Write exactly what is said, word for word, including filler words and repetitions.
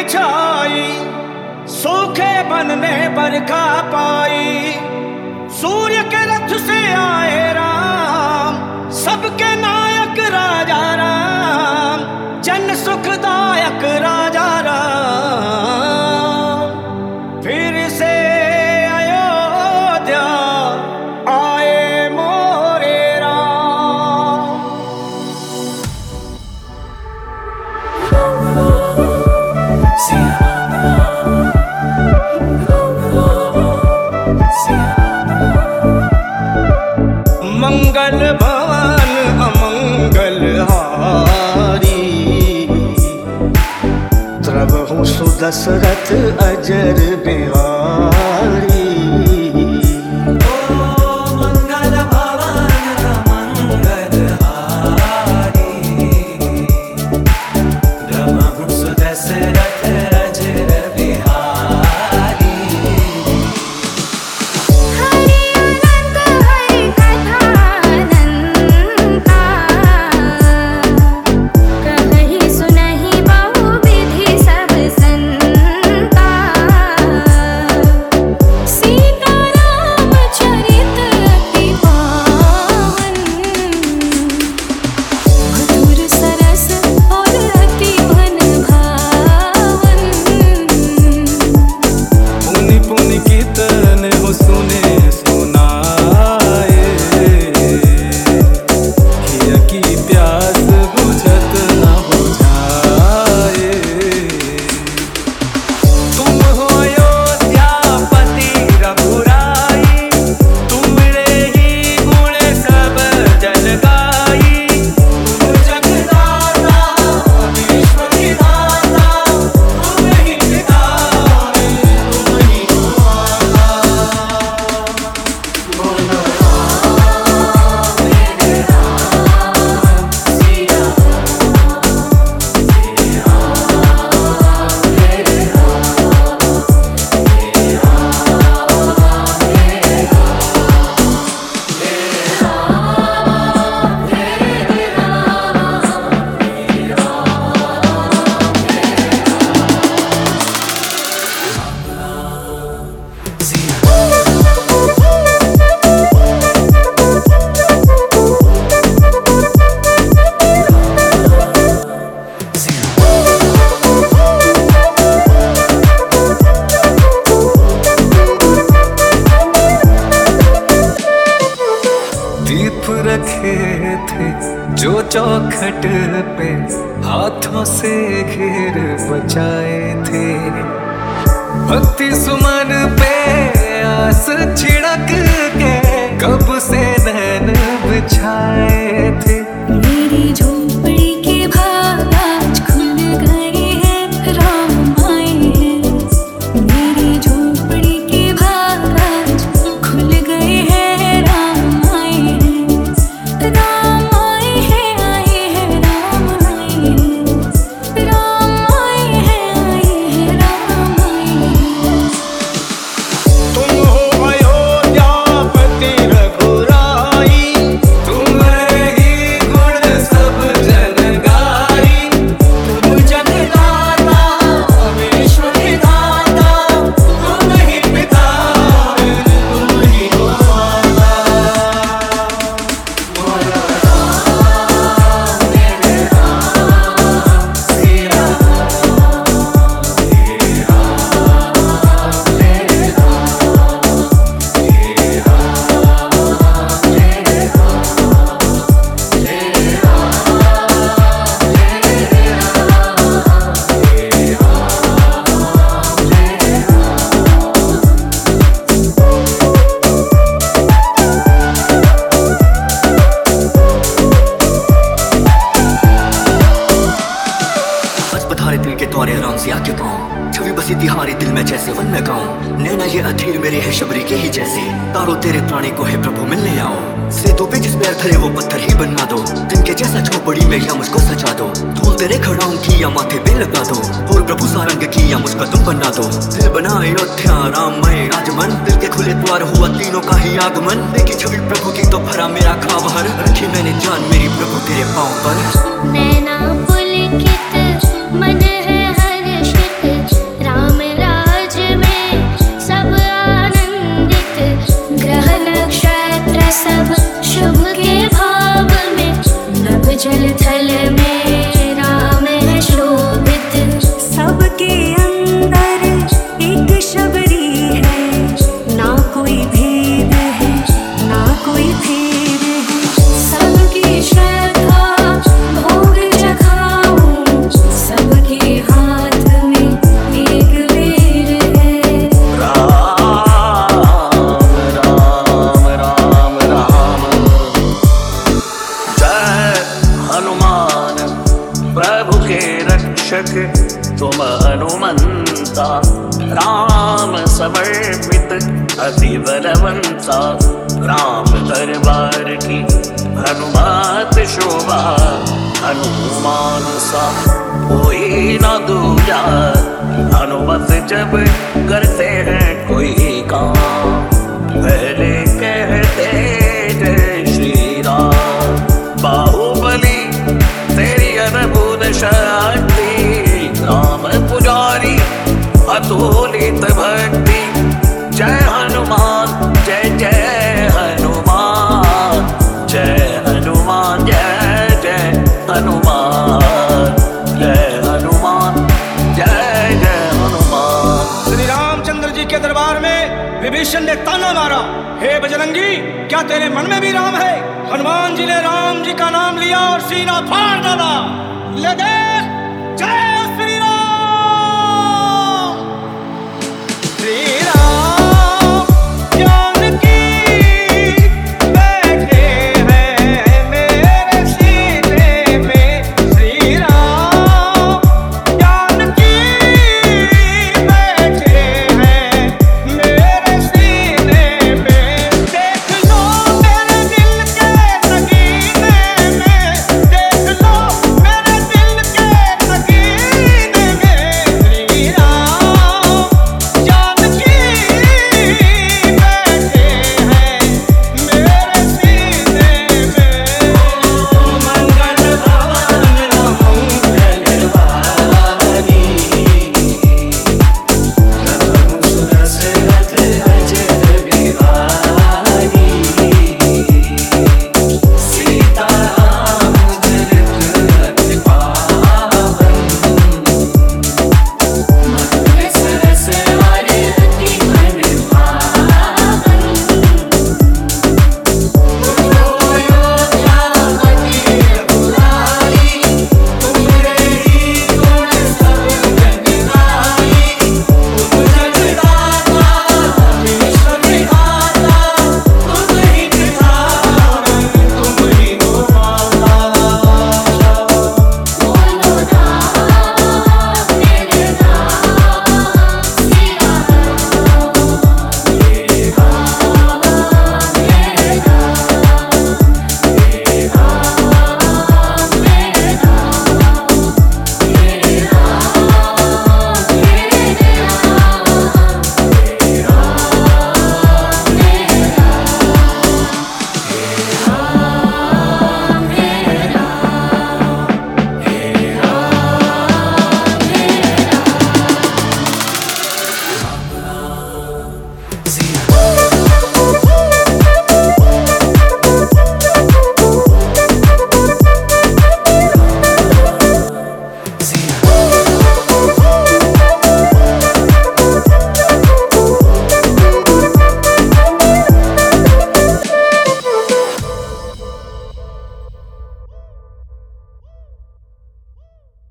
छाई, सूखे बनने बरखा पाई। सूर्य के रथ से आए राम, सबके नायक राजा राम, जन सुखदायक राजा राम। फिर से अयोध्या आए मोरे राम। मंगल भवन अमंगल हारी, त्रवहु सुदशरथ अजर बिहारी। रखे थे जो चौखट पे हाथों से घेर बचाए थे। भक्ति सुमन पे आस छिड़क के कब से नैन बिछाए थे। मेरी झोपड़ी के भाग आज खुल गए हैं, राम आए हैं। मेरी झोपड़ी के भाग आज खुल गए हैं, राम आए हैं। राम आए हैं, आए हैं, राम आए हैं। राम आए हैं, आए हैं, राम आए हैं। तुम हो अयोध्यापति रघुराई, तुम्हें ही गुण सब जन गाई। तुम जगदाता विश्व विधाता, तुम ही पिता तुम ही माता। बस बधारे दिल के द्वारे आराम से आके पाऊं, छवि बसी तिहारी दिल में जैसे वन में गाऊं। नैना ये अधीर मेरे है शबरी के ही जैसे, तारो तेरे प्राणी को है प्रभु मिलने आओ। से तो पे जिस पैर धरे वो पत्थर ही बनवा दो, दिन के जैसा झोपड़ी में या मुझको सजा दो। धूल तेरे खड़ाऊं की या माथे पे लगा दो, और प्रभु सारंग की या मुझका तुम बना दो। दिल बना अयोध्या राममय राजमन, दिल के खुले द्वार हुआ तीनों का ही आगमन। देखी छवि प्रभु की तो भरा मेरा खाब हर, रखी मैंने जान मेरी प्रभु तेरे पाँव पर। नैना पुलकित मन है हर्षित, रक्षक तुम हनुमंता, राम समर्पित अति बलवंता, राम दरबार की हनुमत शोभा, हनुमान सा कोई न दूजा, हनुमत जब करते हैं कोई काम, पहले कहते जय श्री राम। बाहुबली तेरी अद्भुत शक्ति, राम पुजारी अतुलित भक्ति, जय हनुमान जय जय हनुमान, जय हनुमान जय जय हनुमान, जय हनुमान जय जय हनुमान। श्री रामचंद्र जी के दरबार में विभीषण ने ताना मारा, हे बजरंगी क्या तेरे मन में भी राम है? हनुमान जी ने राम जी का नाम लिया और सीना फाड़ डाला। ले देख